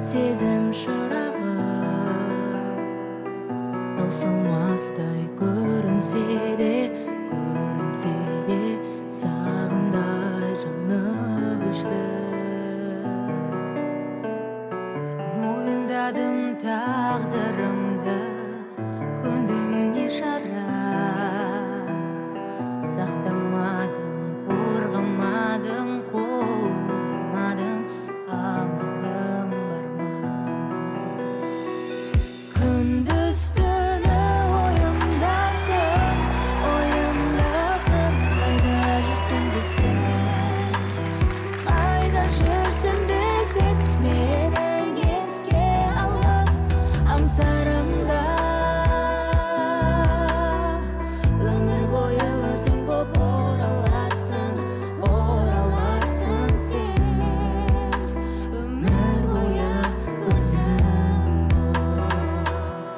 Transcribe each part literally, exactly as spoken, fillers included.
сезім шырағы таусылмастай көрінсе де көрінсе де сағымдай жанып өшті. Мойындадым тағдырымды, көндім не шара, сақтамадым, қорғамадым, қолдамадым, амалым бар ма? Күндіз-түні ойымдасың, ойымдасың, қайда жүрсем де сен, қайда жүрсем де сен менің еске алып аңсарымда. Өмір бойы өзің боп ораласың, ораласың сен. Өмір бойы өзің боп.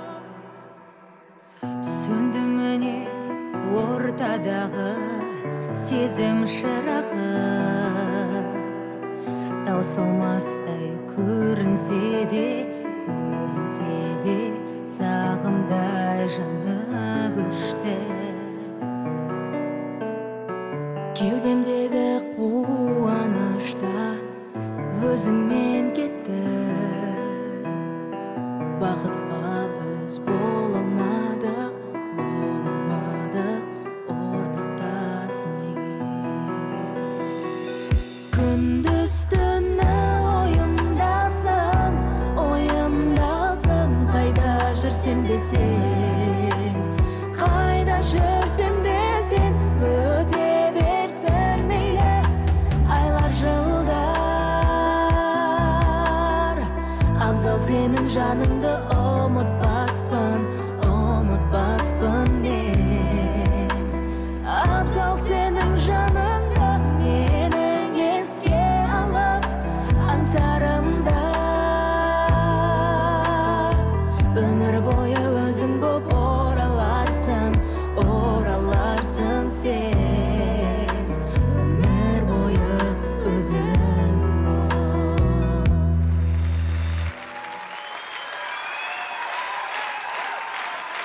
Сөнді міне ортадағы сезім шырағы, таусылмастай көрінсе де көрінсе де сағымдай жанып өшті. Кеудемдегі қуанышта өзіңмен кетті. Бақытқа біз бола алмадық, бола алмадық, ортақтас неге? Күндіз-түні ойымдасың, ойымдасың, қайда жүрсем де сен, қайда жүрсем де сен, өте берсін мейлі айлар жылдар, абзал сенің жаныңды